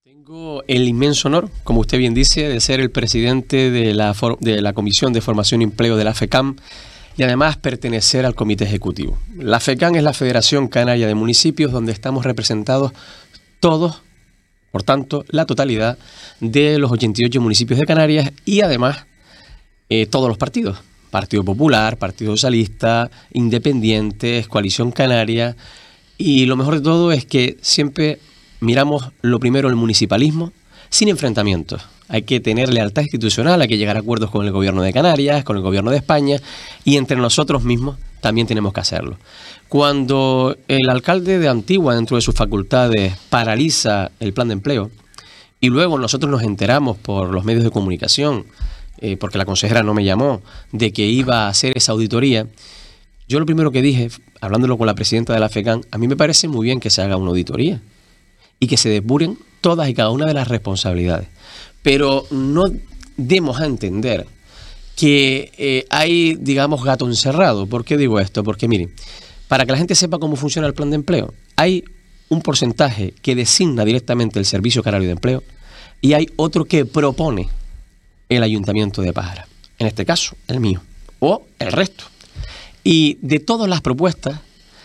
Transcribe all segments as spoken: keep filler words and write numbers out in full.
Tengo el inmenso honor, como usted bien dice, de ser el presidente de la, de la Comisión de Formación y Empleo de la FECAM y además pertenecer al Comité Ejecutivo. La FECAM es la Federación Canaria de Municipios, donde estamos representados todos, por tanto, la totalidad de los ochenta y ocho municipios de Canarias y además eh, todos los partidos. Partido Popular, Partido Socialista, Independientes, Coalición Canaria. Y lo mejor de todo es que siempre miramos lo primero el municipalismo sin enfrentamientos. Hay que tener lealtad institucional, hay que llegar a acuerdos con el gobierno de Canarias, con el gobierno de España y entre nosotros mismos también tenemos que hacerlo. Cuando el alcalde de Antigua, dentro de sus facultades, paraliza el plan de empleo y luego nosotros nos enteramos por los medios de comunicación, eh, porque la consejera no me llamó, de que iba a hacer esa auditoría, yo lo primero que dije, hablándolo con la presidenta de la FECAM, a mí me parece muy bien que se haga una auditoría y que se depuren todas y cada una de las responsabilidades. Pero no demos a entender que eh, hay, digamos, gato encerrado. ¿Por qué digo esto? Porque, miren, para que la gente sepa cómo funciona el plan de empleo, hay un porcentaje que designa directamente el Servicio Canario de Empleo y hay otro que propone el Ayuntamiento de Pájara. En este caso, el mío, o el resto. Y de todas las propuestas,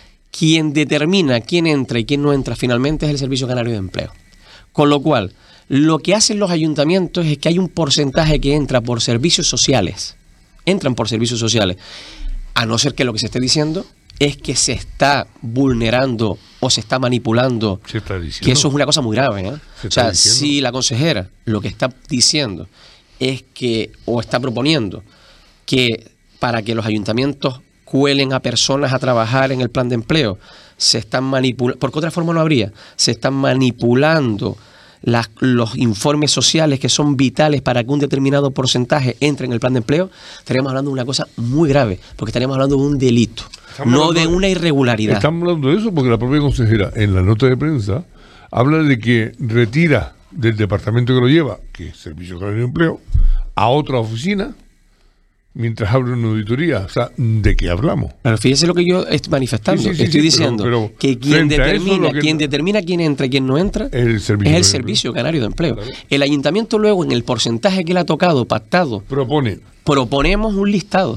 quien determina quién entra y quién no entra finalmente es el Servicio Canario de Empleo. Con lo cual, lo que hacen los ayuntamientos es que hay un porcentaje que entra por servicios sociales. Entran por servicios sociales. A no ser que lo que se esté diciendo es que se está vulnerando o se está manipulando. Se está diciendo. Que eso es una cosa muy grave, ¿eh? O sea, diciendo. Si la consejera lo que está diciendo es que, o está proponiendo, que para que los ayuntamientos cuelen a personas a trabajar en el plan de empleo, se están manipulando, porque otra forma no habría, se están manipulando las, los informes sociales que son vitales para que un determinado porcentaje entre en el plan de empleo, estaríamos hablando de una cosa muy grave, porque estaríamos hablando de un delito, estamos no de una irregularidad. Estamos hablando de eso porque la propia consejera en la nota de prensa habla de que retira del departamento que lo lleva, que es Servicio Canario de Empleo, a otra oficina, mientras abre una auditoría. O sea, ¿de qué hablamos? Pero fíjese lo que yo estoy manifestando. Sí, sí, sí, estoy sí, diciendo pero, pero que quien determina, eso, que quien determina quién entra y quién no entra el servicio es el Servicio Canario de Empleo. Claro. El ayuntamiento luego, en el porcentaje que le ha tocado, pactado, propone. proponemos un listado.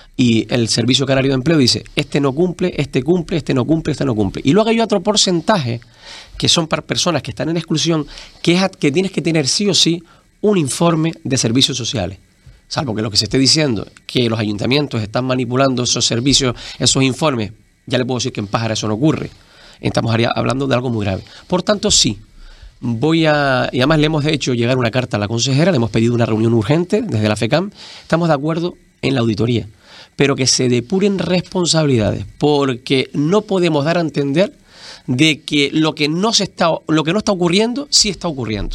Y el Servicio Canario de Empleo dice, este no cumple, este cumple, este no cumple, este no cumple. Y luego hay otro porcentaje que son para personas que están en exclusión, que es que tienes que tener sí o sí un informe de servicios sociales. Salvo que lo que se esté diciendo, que los ayuntamientos están manipulando esos servicios, esos informes, ya le puedo decir que en Pájara eso no ocurre. Estamos hablando de algo muy grave. Por tanto, sí, voy a... Y además le hemos hecho llegar una carta a la consejera, le hemos pedido una reunión urgente desde la FECAM. Estamos de acuerdo en la auditoría, pero que se depuren responsabilidades, porque no podemos dar a entender de que lo que no se está, lo que no está ocurriendo, sí está ocurriendo.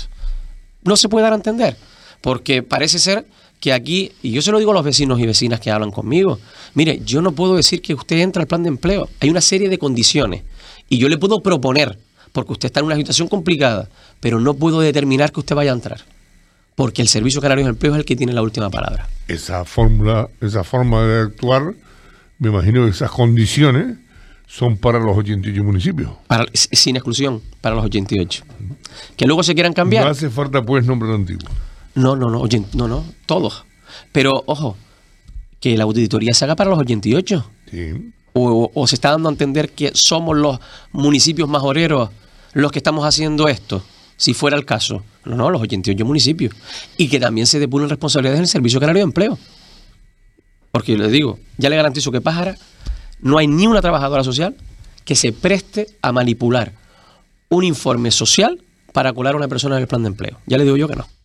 No se puede dar a entender, porque parece ser que aquí, y yo se lo digo a los vecinos y vecinas que hablan conmigo, mire, yo no puedo decir que usted entra al plan de empleo, hay una serie de condiciones, y yo le puedo proponer, porque usted está en una situación complicada, pero no puedo determinar que usted vaya a entrar, porque el Servicio Canario de Empleo es el que tiene la última palabra. Esa fórmula, esa forma de actuar, me imagino que esas condiciones son para los ochenta y ocho municipios. Para, sin exclusión, para los ochenta y ocho. Que luego se quieran cambiar. No hace falta pues nombre antiguo. No, no, no, oye, no, no, todos. Pero, ojo, que la auditoría se haga para los ochenta y ocho. Sí. O, o se está dando a entender que somos los municipios majoreros los que estamos haciendo esto, si fuera el caso. No, no, los ochenta y ocho municipios. Y que también se depuren responsabilidades en el Servicio Canario de Empleo. Porque yo les digo, ya le garantizo que Pájara no hay ni una trabajadora social que se preste a manipular un informe social para colar a una persona en el plan de empleo. Ya le digo yo que no.